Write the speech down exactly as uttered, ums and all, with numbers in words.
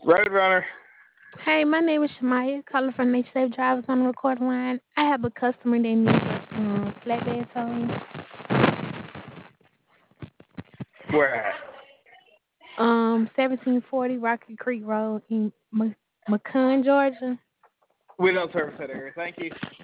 Roadrunner. Hey, my name is Shamaya, calling from Nature Safe Drivers on the recording line. I have a customer that needs a um, flatbed towing. Where at? Um, seventeen forty Rocky Creek Road in M- McCunn, Georgia. We don't service that area. Thank you.